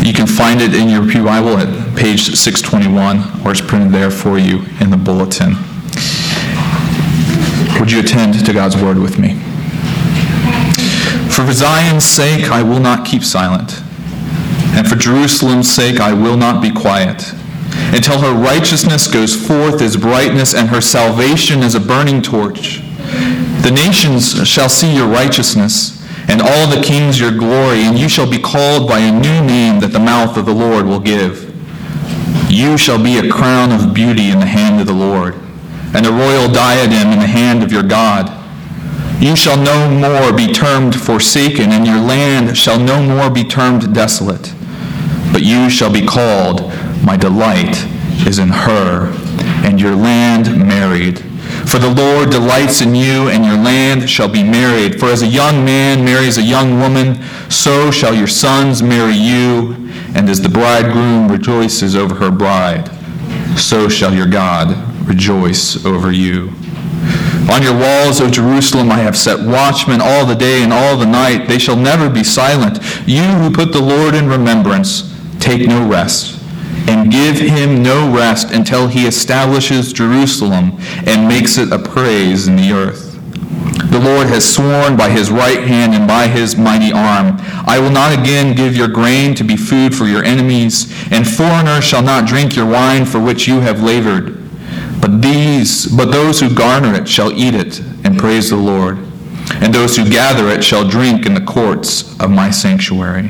You can find it in your Pew Bible at page 621, or it's printed there for you in the bulletin. Would you attend to God's word with me? For Zion's sake, I will not keep silent, and for Jerusalem's sake, I will not be quiet, until her righteousness goes forth as brightness, and her salvation as a burning torch. The nations shall see your righteousness, and all the kings your glory, and you shall be called by a new name that the mouth of the Lord will give. You shall be a crown of beauty in the hand of the Lord, and a royal diadem in the hand of your God. You shall no more be termed forsaken, and your land shall no more be termed desolate. But you shall be called, my delight is in her, and your land married. For the Lord delights in you, and your land shall be married. For as a young man marries a young woman, so shall your sons marry you. And as the bridegroom rejoices over her bride, so shall your God rejoice over you. On your walls, O Jerusalem, I have set watchmen all the day and all the night. They shall never be silent. You who put the Lord in remembrance, take no rest, and give him no rest until he establishes Jerusalem and makes it a praise in the earth. The Lord has sworn by his right hand and by his mighty arm, I will not again give your grain to be food for your enemies, and foreigners shall not drink your wine for which you have labored. But those who garner it shall eat it and praise the Lord, and those who gather it shall drink in the courts of my sanctuary.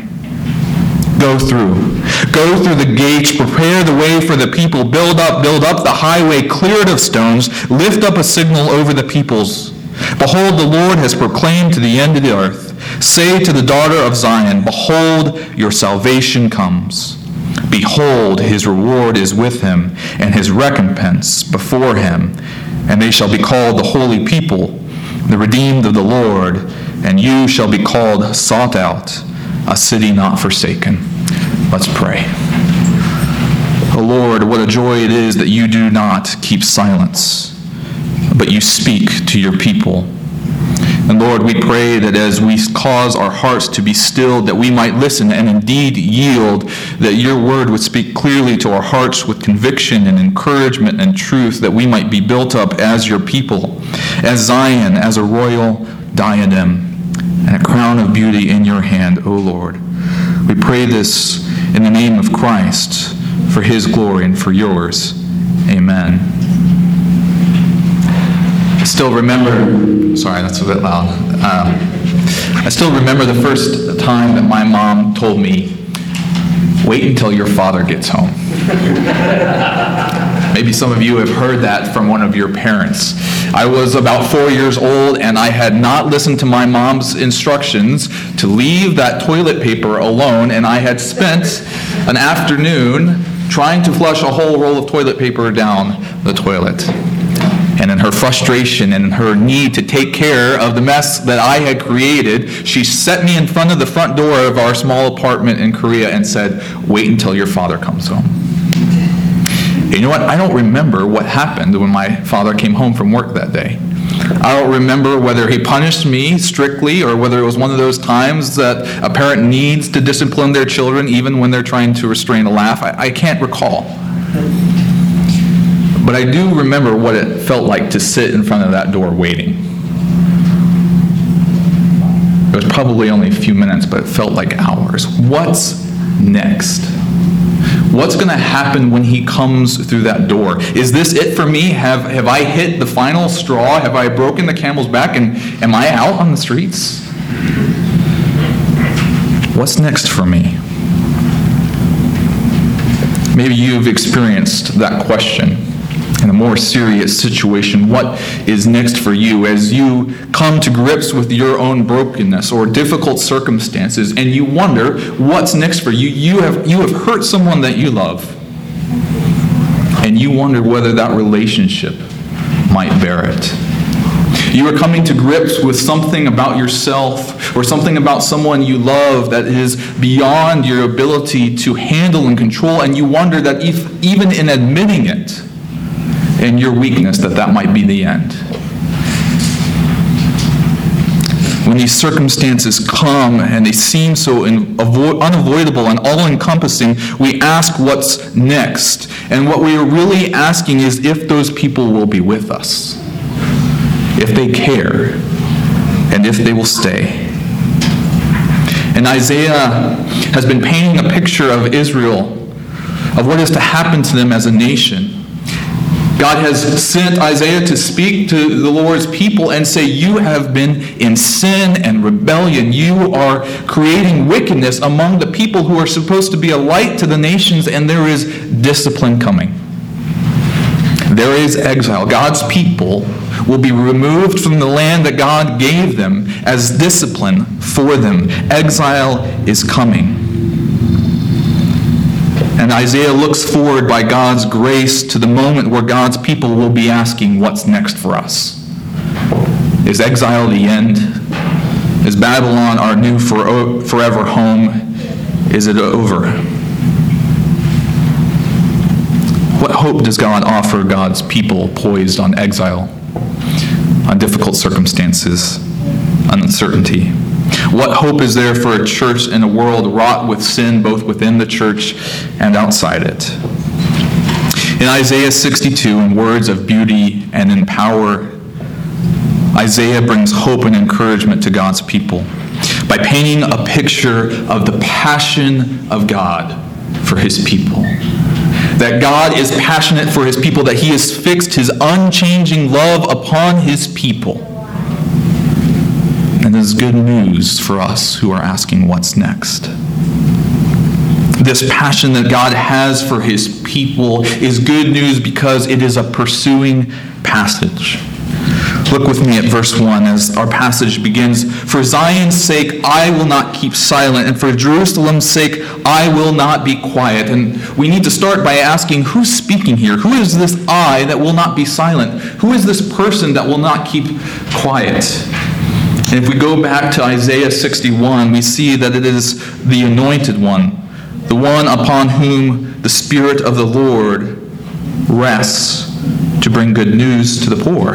Go through the gates, prepare the way for the people, build up the highway, clear it of stones, lift up a signal over the peoples. Behold, the Lord has proclaimed to the end of the earth. Say to the daughter of Zion, behold, your salvation comes. Behold, his reward is with him, and his recompense before him. And they shall be called the holy people, the redeemed of the Lord, and you shall be called sought out, a city not forsaken. Let's pray. O Lord, what a joy it is that you do not keep silence, but you speak to your people. And Lord, we pray that as we cause our hearts to be stilled, that we might listen and indeed yield, that your word would speak clearly to our hearts with conviction and encouragement and truth, that we might be built up as your people, as Zion, as a royal diadem, and a crown of beauty in your hand, O Lord. We pray this in the name of Christ, for his glory and for yours. Amen. I still remember, sorry, that's a bit loud. I still remember the first time that my mom told me, wait until your father gets home. Maybe some of you have heard that from one of your parents. I was about 4 years old, and I had not listened to my mom's instructions to leave that toilet paper alone, and I had spent an afternoon trying to flush a whole roll of toilet paper down the toilet. And in her frustration and in her need to take care of the mess that I had created, she set me in front of the front door of our small apartment in Korea and said, wait until your father comes home. And you know what? I don't remember what happened when my father came home from work that day. I don't remember whether he punished me strictly or whether it was one of those times that a parent needs to discipline their children even when they're trying to restrain a laugh. I can't recall. But I do remember what it felt like to sit in front of that door waiting. It was probably only a few minutes, but it felt like hours. What's next? What's going to happen when he comes through that door? Is this it for me? Have I hit the final straw? Have I broken the camel's back? And am I out on the streets? What's next for me? Maybe you've experienced that question in a more serious situation. What is next for you as you come to grips with your own brokenness or difficult circumstances, and you wonder what's next for you? You have hurt someone that you love, and you wonder whether that relationship might bear it. You are coming to grips with something about yourself or something about someone you love that is beyond your ability to handle and control, and you wonder that if even in admitting it and your weakness, that might be the end. When these circumstances come and they seem so unavoidable and all-encompassing, we ask what's next. And what we are really asking is if those people will be with us, if they care, and if they will stay. And Isaiah has been painting a picture of Israel, of what is to happen to them as a nation. God has sent Isaiah to speak to the Lord's people and say, you have been in sin and rebellion. You are creating wickedness among the people who are supposed to be a light to the nations, and there is discipline coming. There is exile. God's people will be removed from the land that God gave them as discipline for them. Exile is coming. And Isaiah looks forward by God's grace to the moment where God's people will be asking, what's next for us? Is exile the end? Is Babylon our new forever home? Is it over? What hope does God offer God's people poised on exile, on difficult circumstances, uncertainty? What hope is there for a church in a world wrought with sin, both within the church and outside it? In Isaiah 62, in words of beauty and in power, Isaiah brings hope and encouragement to God's people by painting a picture of the passion of God for his people. That God is passionate for his people, that he has fixed his unchanging love upon his people. And this is good news for us who are asking what's next. This passion that God has for his people is good news because it is a pursuing passage. Look with me at verse 1 as our passage begins. For Zion's sake, I will not keep silent, and for Jerusalem's sake, I will not be quiet. And we need to start by asking, who's speaking here? Who is this I that will not be silent? Who is this person that will not keep quiet? And if we go back to Isaiah 61, we see that it is the anointed one, the one upon whom the Spirit of the Lord rests to bring good news to the poor,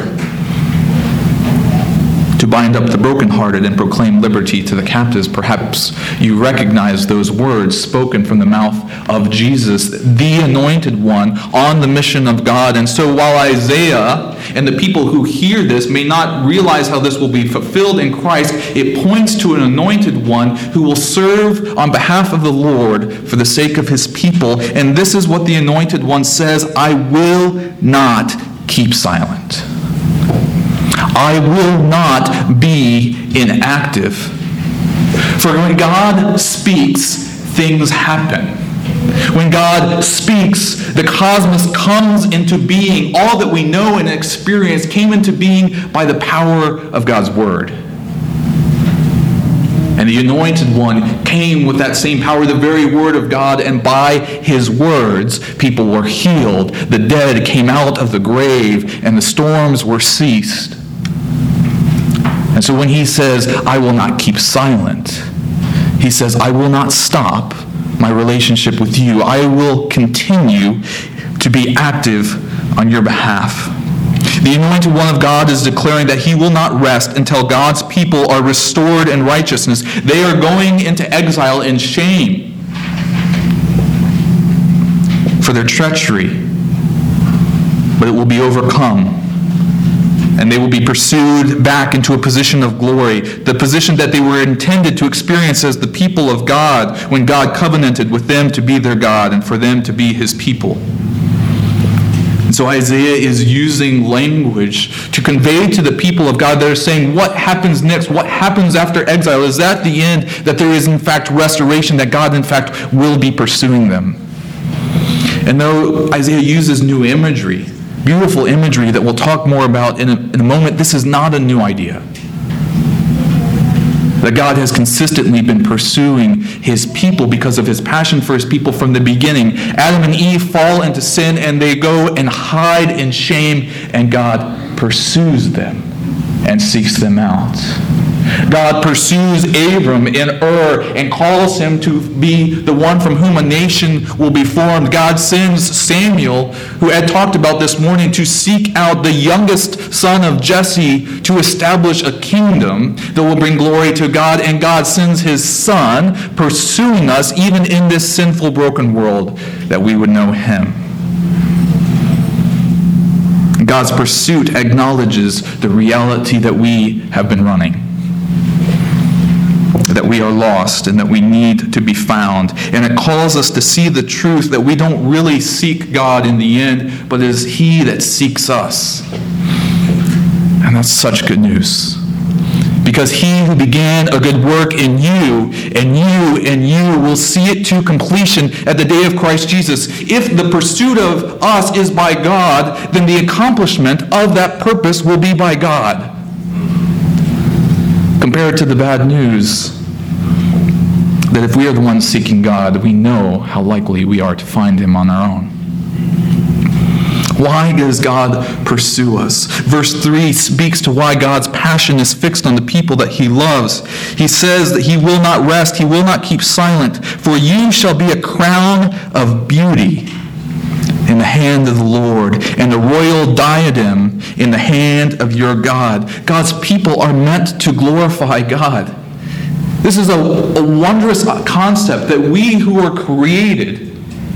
to bind up the brokenhearted and proclaim liberty to the captives. Perhaps you recognize those words spoken from the mouth of Jesus, the anointed one on the mission of God. And so while Isaiah and the people who hear this may not realize how this will be fulfilled in Christ, it points to an anointed one who will serve on behalf of the Lord for the sake of his people. And this is what the anointed one says: I will not keep silent. I will not be inactive. For when God speaks, things happen. When God speaks, the cosmos comes into being. All that we know and experience came into being by the power of God's word. And the anointed one came with that same power, the very word of God, and by his words, people were healed. The dead came out of the grave, and the storms were ceased. And so when he says, I will not keep silent, he says, I will not stop my relationship with you. I will continue to be active on your behalf. The anointed one of God is declaring that he will not rest until God's people are restored in righteousness. They are going into exile in shame for their treachery, but it will be overcome. And they will be pursued back into a position of glory, the position that they were intended to experience as the people of God when God covenanted with them to be their God and for them to be his people. And so Isaiah is using language to convey to the people of God that are saying, what happens next? What happens after exile? Is that the end? That there is in fact restoration, that God in fact will be pursuing them? And though Isaiah uses new imagery, beautiful imagery that we'll talk more about in a moment, this is not a new idea. That God has consistently been pursuing his people because of his passion for his people from the beginning. Adam and Eve fall into sin and they go and hide in shame, and God pursues them and seeks them out. God pursues Abram in Ur and calls him to be the one from whom a nation will be formed. God sends Samuel, who Ed talked about this morning, to seek out the youngest son of Jesse to establish a kingdom that will bring glory to God. And God sends his son pursuing us even in this sinful, broken world, that we would know him. God's pursuit acknowledges the reality that we have been running, that we are lost and that we need to be found. And it calls us to see the truth that we don't really seek God in the end, but it is he that seeks us. And that's such good news. Because he who began a good work in you and you will see it to completion at the day of Christ Jesus. If the pursuit of us is by God, then the accomplishment of that purpose will be by God. Compared to the bad news, that if we are the ones seeking God, we know how likely we are to find him on our own. Why does God pursue us? Verse 3 speaks to why God's passion is fixed on the people that he loves. He says that he will not rest, he will not keep silent, for you shall be a crown of beauty in the hand of the Lord, and a royal diadem in the hand of your God. God's people are meant to glorify God. This is a wondrous concept that we who are created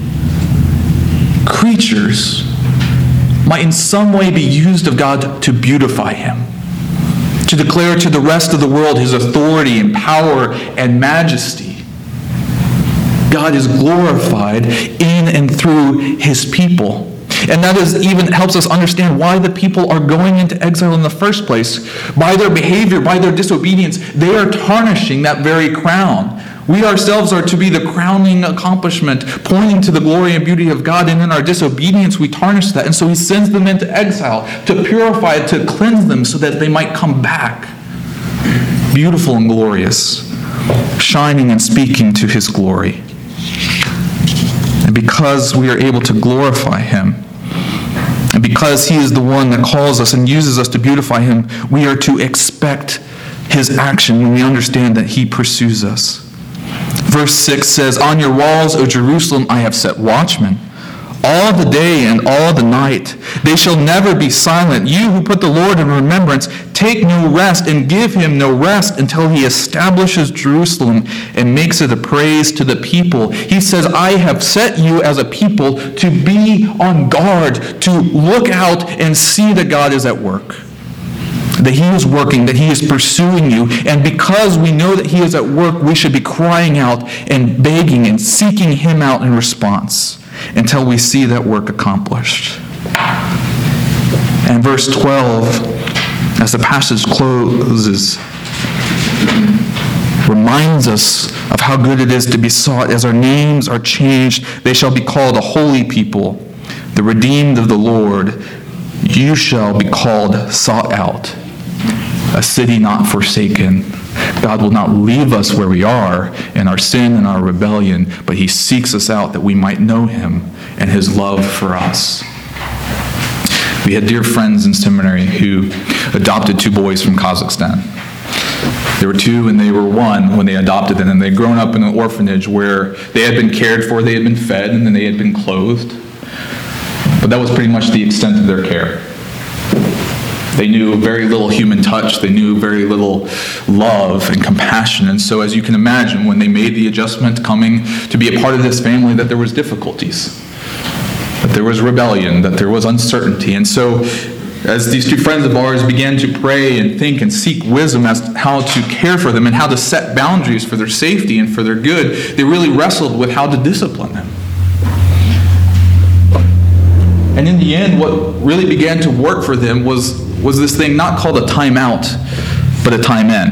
creatures might in some way be used of God to beautify him, to declare to the rest of the world his authority and power and majesty. God is glorified in and through his people. And that even helps us understand why the people are going into exile in the first place. By their behavior, by their disobedience, they are tarnishing that very crown. We ourselves are to be the crowning accomplishment, pointing to the glory and beauty of God, and in our disobedience we tarnish that. And so he sends them into exile to purify, to cleanse them so that they might come back beautiful and glorious, shining and speaking to his glory. And because we are able to glorify him, and because he is the one that calls us and uses us to beautify him, we are to expect his action when we understand that he pursues us. Verse 6 says, "On your walls, O Jerusalem, I have set watchmen, all the day and all the night. They shall never be silent. You who put the Lord in remembrance, take no rest and give him no rest until he establishes Jerusalem and makes it a praise to the people." He says, I have set you as a people to be on guard, to look out and see that God is at work, that he is working, that he is pursuing you. And because we know that he is at work, we should be crying out and begging and seeking him out in response until we see that work accomplished. And verse 12, as the passage closes, reminds us of how good it is to be sought. As our names are changed, they shall be called a holy people, the redeemed of the Lord. You shall be called sought out, a city not forsaken. God will not leave us where we are in our sin and our rebellion, but he seeks us out that we might know him and his love for us. We had dear friends in seminary who adopted 2 boys from Kazakhstan. They were 2 and they were 1 when they adopted them, and they'd grown up in an orphanage where they had been cared for, they had been fed, and then they had been clothed. But that was pretty much the extent of their care. They knew very little human touch. They knew very little love and compassion. And so, as you can imagine, when they made the adjustment coming to be a part of this family, that there was difficulties, that there was rebellion, that there was uncertainty. And so, as these 2 friends of ours began to pray and think and seek wisdom as to how to care for them and how to set boundaries for their safety and for their good, they really wrestled with how to discipline them. And in the end, what really began to work for them was this thing not called a time out, but a time in.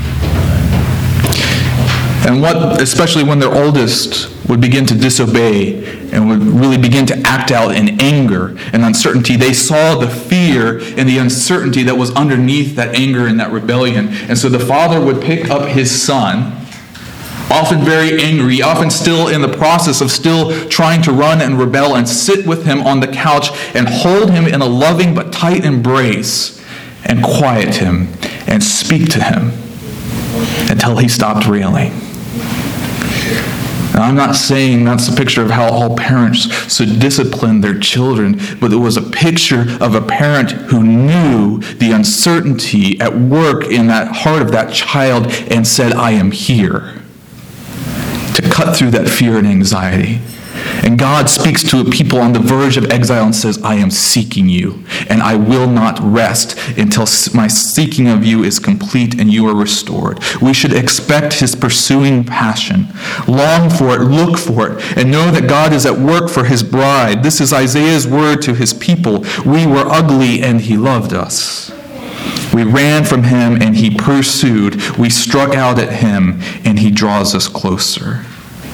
And what, especially when their oldest would begin to disobey and would really begin to act out in anger and uncertainty, they saw the fear and the uncertainty that was underneath that anger and that rebellion. And so the father would pick up his son, often very angry, often still in the process of still trying to run and rebel, and sit with him on the couch and hold him in a loving but tight embrace and quiet him and speak to him until he stopped railing. Now, I'm not saying that's a picture of how all parents should discipline their children, but it was a picture of a parent who knew the uncertainty at work in that heart of that child and said, I am here to cut through that fear and anxiety. And God speaks to a people on the verge of exile and says, I am seeking you, and I will not rest until my seeking of you is complete and you are restored. We should expect his pursuing passion, long for it, look for it, and know that God is at work for his bride. This is Isaiah's word to his people. We were ugly and he loved us. We ran from him and he pursued. We struck out at him and he draws us closer.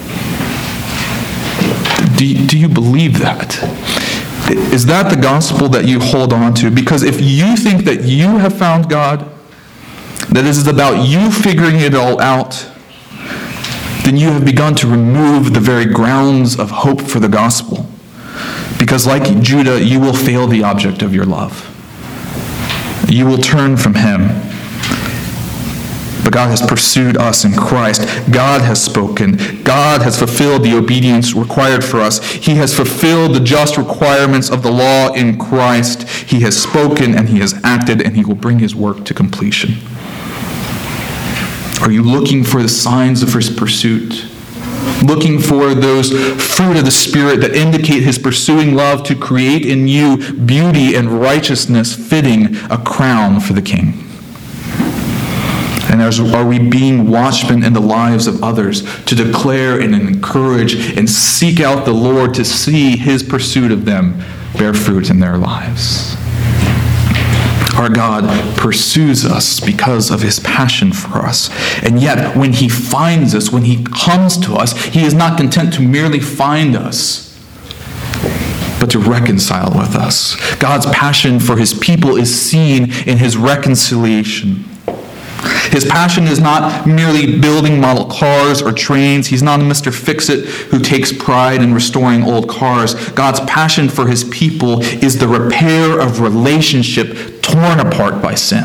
Do you believe that? Is that the gospel that you hold on to? Because if you think that you have found God, that this is about you figuring it all out, then you have begun to remove the very grounds of hope for the gospel. Because like Judah, you will fail the object of your love. You will turn from him. But God has pursued us in Christ. God has spoken. God has fulfilled the obedience required for us. He has fulfilled the just requirements of the law in Christ. He has spoken and he has acted, and he will bring his work to completion. Are you looking for the signs of his pursuit? Looking for those fruit of the Spirit that indicate his pursuing love to create in you beauty and righteousness fitting a crown for the King? And are we being watchmen in the lives of others to declare and encourage and seek out the Lord to see his pursuit of them bear fruit in their lives? Our God pursues us because of his passion for us. And yet, when he finds us, when he comes to us, he is not content to merely find us, but to reconcile with us. God's passion for his people is seen in his reconciliation. His passion is not merely building model cars or trains. He's not a Mr. Fix-It who takes pride in restoring old cars. God's passion for his people is the repair of relationship torn apart by sin.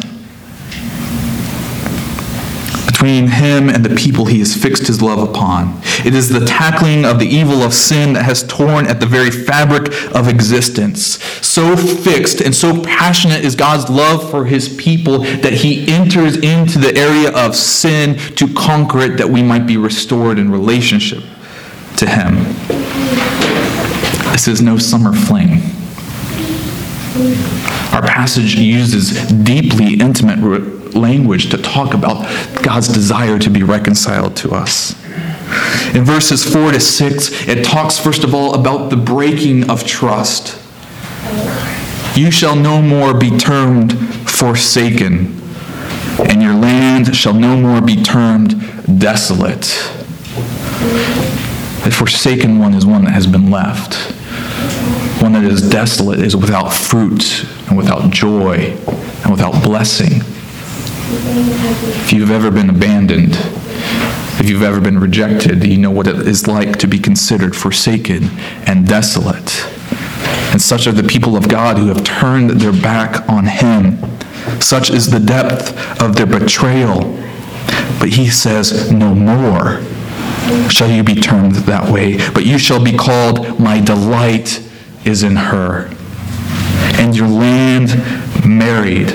Between him and the people he has fixed his love upon. It is the tackling of the evil of sin that has torn at the very fabric of existence. So fixed and so passionate is God's love for his people that he enters into the area of sin to conquer it, that we might be restored in relationship to him. This is no summer fling. Our passage uses deeply intimate language to talk about God's desire to be reconciled to us. In verses 4 to 6, it talks first of all about the breaking of trust. You shall no more be termed forsaken, and your land shall no more be termed desolate. The forsaken one is one that has been left. One that is desolate is without fruit and without joy and without blessing. If you've ever been abandoned, if you've ever been rejected, you know what it is like to be considered forsaken and desolate. And such are the people of God who have turned their back on him. Such is the depth of their betrayal. But he says, no more shall you be termed that way, but you shall be called, my delight is in her, and your land married.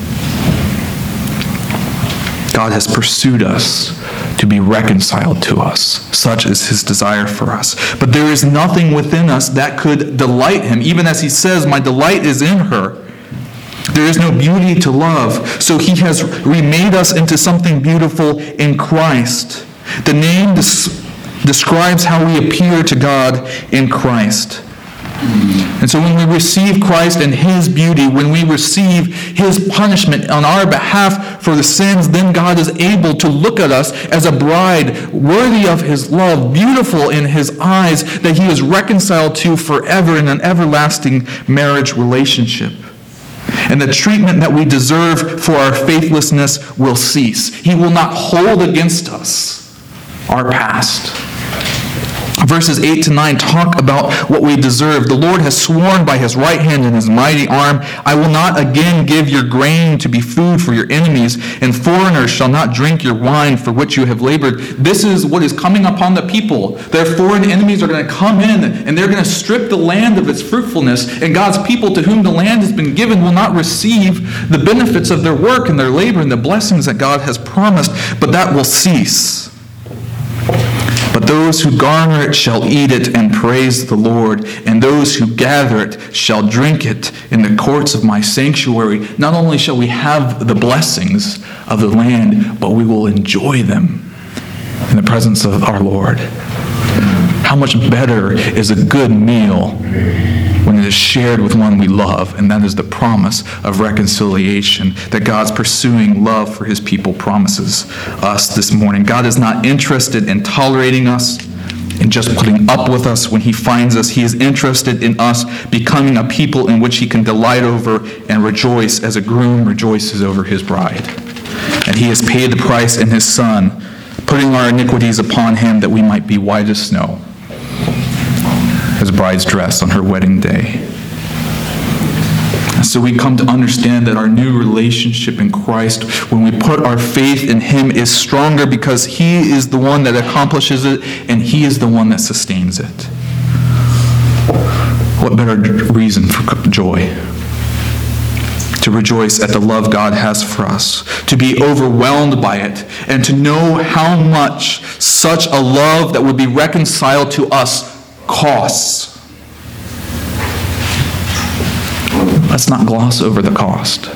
God has pursued us to be reconciled to us. Such is his desire for us. But there is nothing within us that could delight him, even as he says, my delight is in her. There is no beauty to love. So he has remade us into something beautiful in Christ. The name describes how we appear to God in Christ. And so when we receive Christ and his beauty, when we receive his punishment on our behalf for the sins, then God is able to look at us as a bride worthy of his love, beautiful in his eyes, that he is reconciled to forever in an everlasting marriage relationship. And the treatment that we deserve for our faithlessness will cease. He will not hold against us our past. Verses 8 to 9 talk about what we deserve. The Lord has sworn by his right hand and his mighty arm, I will not again give your grain to be food for your enemies, and foreigners shall not drink your wine for which you have labored. This is what is coming upon the people. Their foreign enemies are going to come in, and they're going to strip the land of its fruitfulness, and God's people to whom the land has been given will not receive the benefits of their work and their labor and the blessings that God has promised, but that will cease. But those who garner it shall eat it and praise the Lord, and those who gather it shall drink it in the courts of my sanctuary. Not only shall we have the blessings of the land, but we will enjoy them in the presence of our Lord. How much better is a good meal when it is shared with one we love, and that is the promise of reconciliation that God's pursuing love for his people promises us this morning. God is not interested in tolerating us and just putting up with us when he finds us. He is interested in us becoming a people in which he can delight over and rejoice as a groom rejoices over his bride. And he has paid the price in his Son, putting our iniquities upon him that we might be white as snow, as bride's dress on her wedding day. So we come to understand that our new relationship in Christ, when we put our faith in him, is stronger because he is the one that accomplishes it and he is the one that sustains it. What better reason for joy? To rejoice at the love God has for us, to be overwhelmed by it, and to know how much such a love that would be reconciled to us costs. Let's not gloss over the cost.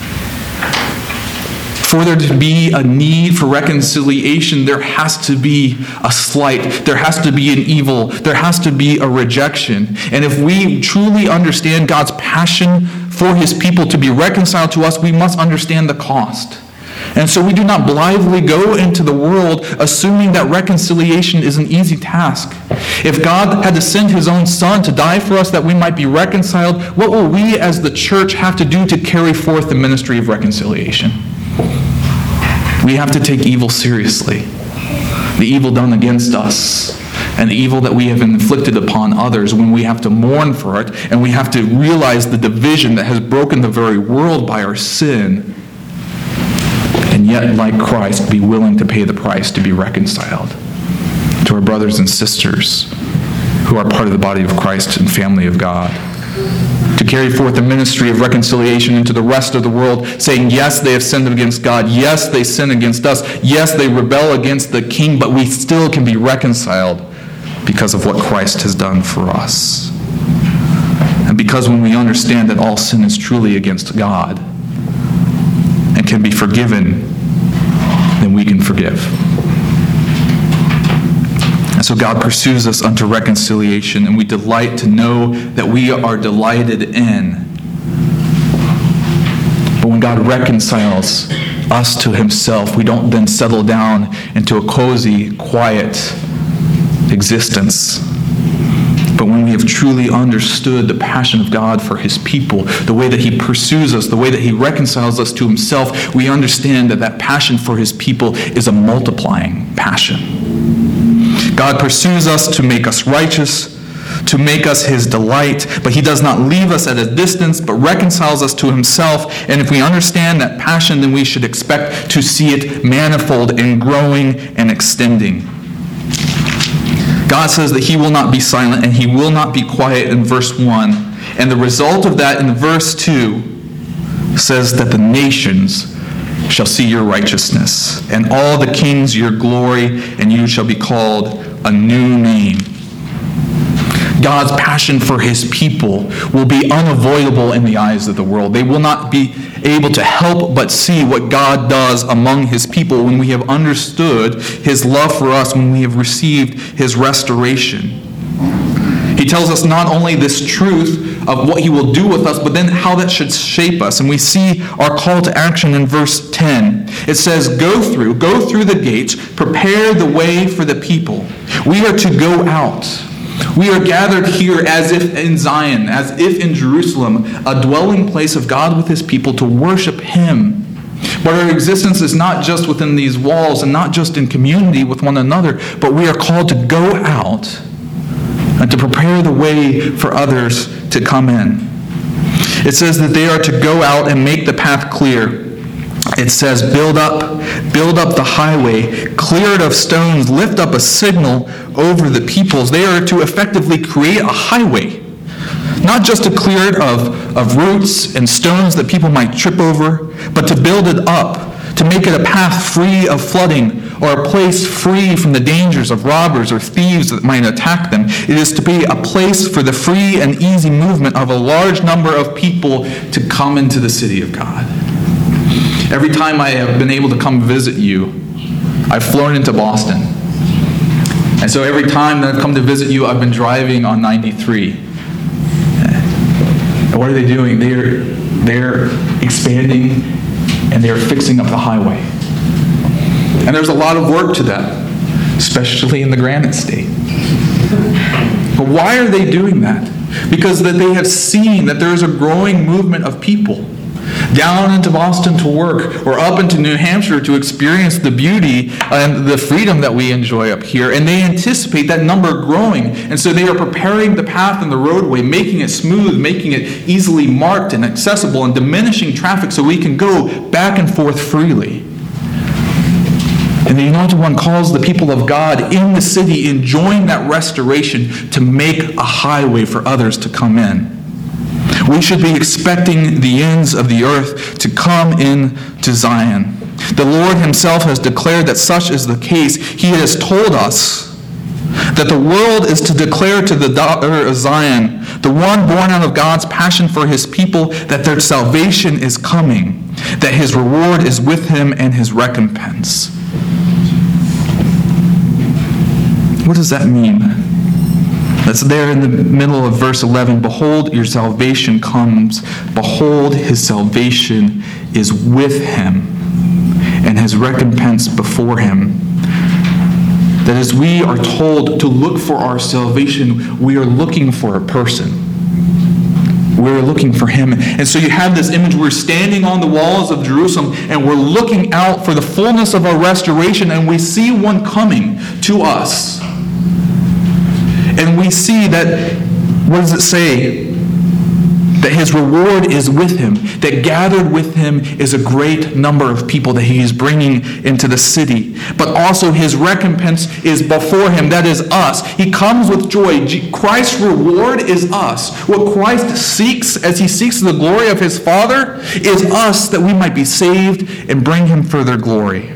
For there to be a need for reconciliation, there has to be a slight, there has to be an evil, there has to be a rejection. And if we truly understand God's passion for his people to be reconciled to us, we must understand the cost. And so we do not blithely go into the world assuming that reconciliation is an easy task. If God had to send his own Son to die for us that we might be reconciled, what will we as the church have to do to carry forth the ministry of reconciliation? We have to take evil seriously. The evil done against us and the evil that we have inflicted upon others, when we have to mourn for it and we have to realize the division that has broken the very world by our sin, and yet, like Christ, be willing to pay the price to be reconciled to our brothers and sisters who are part of the body of Christ and family of God. To carry forth the ministry of reconciliation into the rest of the world, saying, yes, they have sinned against God. Yes, they sin against us. Yes, they rebel against the King, but we still can be reconciled because of what Christ has done for us. And because when we understand that all sin is truly against God and can be forgiven, then we can forgive. And so God pursues us unto reconciliation, and we delight to know that we are delighted in. But when God reconciles us to himself, we don't then settle down into a cozy, quiet existence. But when we have truly understood the passion of God for his people, the way that he pursues us, the way that he reconciles us to himself, we understand that that passion for his people is a multiplying passion. God pursues us to make us righteous, to make us his delight, but he does not leave us at a distance, but reconciles us to himself. And if we understand that passion, then we should expect to see it manifold and growing and extending. God says that he will not be silent and he will not be quiet in verse 1. And the result of that in verse 2 says that the nations shall see your righteousness, and all the kings your glory, and you shall be called a new name. God's passion for his people will be unavoidable in the eyes of the world. They will not be able to help but see what God does among his people when we have understood his love for us, when we have received his restoration. He tells us not only this truth of what he will do with us, but then how that should shape us. And we see our call to action in verse 10. It says, go through the gates, prepare the way for the people. We are to go out. We are gathered here as if in Zion, as if in Jerusalem, a dwelling place of God with his people to worship him. But our existence is not just within these walls and not just in community with one another, but we are called to go out and to prepare the way for others to come in. It says that they are to go out and make the path clear. It says, build up the highway, clear it of stones, lift up a signal over the peoples. They are to effectively create a highway, not just to clear it of roots and stones that people might trip over, but to build it up, to make it a path free of flooding, or a place free from the dangers of robbers or thieves that might attack them. It is to be a place for the free and easy movement of a large number of people to come into the city of God. Every time I have been able to come visit you, I've flown into Boston. And so every time that I've come to visit you, I've been driving on 93. And what are they doing? They're expanding and they're fixing up the highway. And there's a lot of work to that, especially in the Granite State. But why are they doing that? Because that they have seen that there is a growing movement of people down into Boston to work, or up into New Hampshire to experience the beauty and the freedom that we enjoy up here. And they anticipate that number growing. And so they are preparing the path and the roadway, making it smooth, making it easily marked and accessible, and diminishing traffic so we can go back and forth freely. And the Anointed One calls the people of God in the city, enjoying that restoration, to make a highway for others to come in. We should be expecting the ends of the earth to come in to Zion. The Lord himself has declared that such is the case. He has told us that the world is to declare to the daughter of Zion, the one born out of God's passion for his people, that their salvation is coming, that his reward is with him and his recompense. What does that mean? That's there in the middle of verse 11. Behold, your salvation comes. Behold, his salvation is with him, and his recompense before him. That as we are told to look for our salvation, we are looking for a person. We're looking for him. And so you have this image, we're standing on the walls of Jerusalem, and we're looking out for the fullness of our restoration, and we see one coming to us. And we see that, what does it say? That his reward is with him, that gathered with him is a great number of people that he is bringing into the city. But also his recompense is before him, that is us. He comes with joy. Christ's reward is us. What Christ seeks as he seeks the glory of his Father is us, that we might be saved and bring him further glory.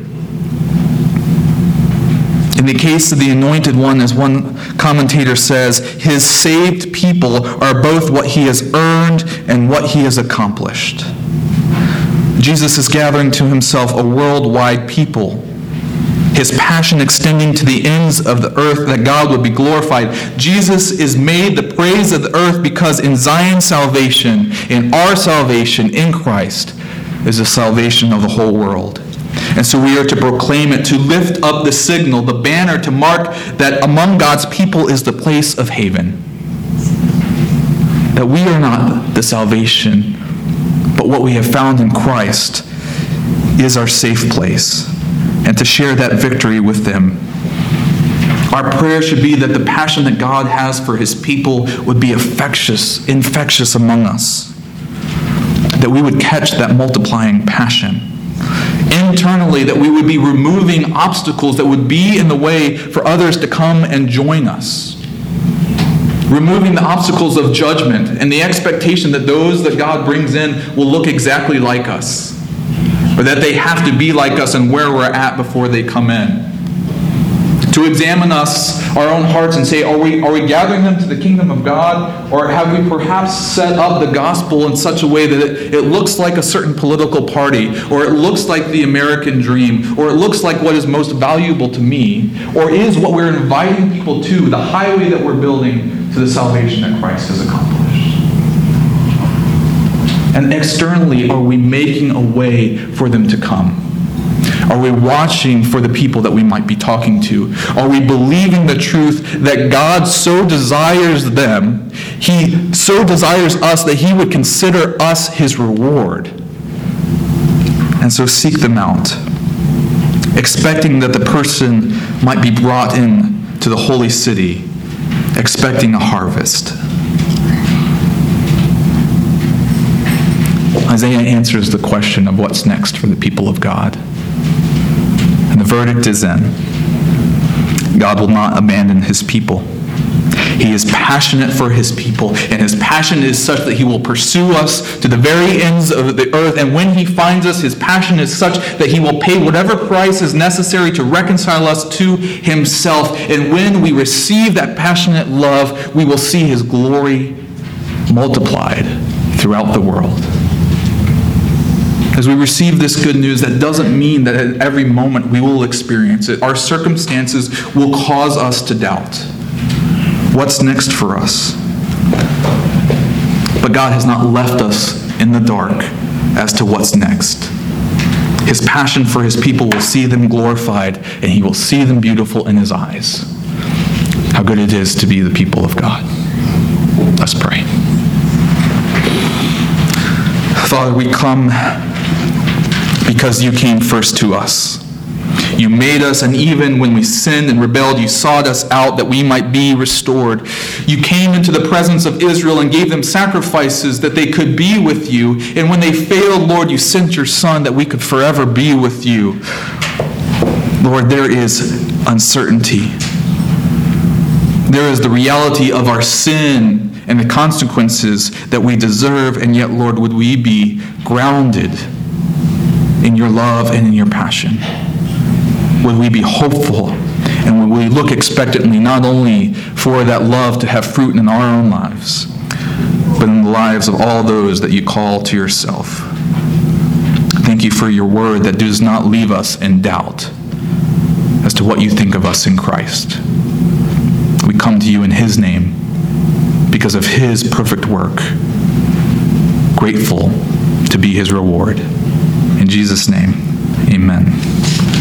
In the case of the Anointed One, as one commentator says, his saved people are both what he has earned and what he has accomplished. Jesus is gathering to himself a worldwide people, his passion extending to the ends of the earth, that God would be glorified. Jesus is made the praise of the earth because in Zion's salvation, in our salvation in Christ, is the salvation of the whole world. And so we are to proclaim it, to lift up the signal, the banner, to mark that among God's people is the place of haven. That we are not the salvation, but what we have found in Christ is our safe place, and to share that victory with them. Our prayer should be that the passion that God has for his people would be infectious among us. That we would catch that multiplying passion. Internally, that we would be removing obstacles that would be in the way for others to come and join us. Removing the obstacles of judgment and the expectation that those that God brings in will look exactly like us, or that they have to be like us and where we're at before they come in. To examine us, our own hearts, and say, are we gathering them to the kingdom of God, or have we perhaps set up the gospel in such a way that it looks like a certain political party, or it looks like the American dream, or it looks like what is most valuable to me, or is what we're inviting people to, the highway that we're building to the salvation that Christ has accomplished? And externally, are we making a way for them to come? Are we watching for the people that we might be talking to? Are we believing the truth that God so desires them, he so desires us that he would consider us his reward? And so seek them out, expecting that the person might be brought in to the holy city expecting a harvest. Isaiah answers the question of what's next for the people of God. And the verdict is in. God will not abandon his people. He is passionate for his people, and his passion is such that he will pursue us to the very ends of the earth. And when he finds us, his passion is such that he will pay whatever price is necessary to reconcile us to himself. And when we receive that passionate love, we will see his glory multiplied throughout the world. As we receive this good news, that doesn't mean that at every moment we will experience it. Our circumstances will cause us to doubt. What's next for us? But God has not left us in the dark as to what's next. His passion for his people will see them glorified, and he will see them beautiful in his eyes. How good it is to be the people of God. Let's pray. Father, we come because you came first to us. You made us, and even when we sinned and rebelled, you sought us out that we might be restored. You came into the presence of Israel and gave them sacrifices that they could be with you. And when they failed, Lord, you sent your Son that we could forever be with you. Lord, there is uncertainty. There is the reality of our sin and the consequences that we deserve, and yet, Lord, would we be grounded in your love and in your passion? Would we be hopeful, and would we look expectantly not only for that love to have fruit in our own lives, but in the lives of all those that you call to yourself? Thank you for your word that does not leave us in doubt as to what you think of us in Christ. We come to you in his name because of his perfect work, grateful to be his reward. In Jesus' name, amen.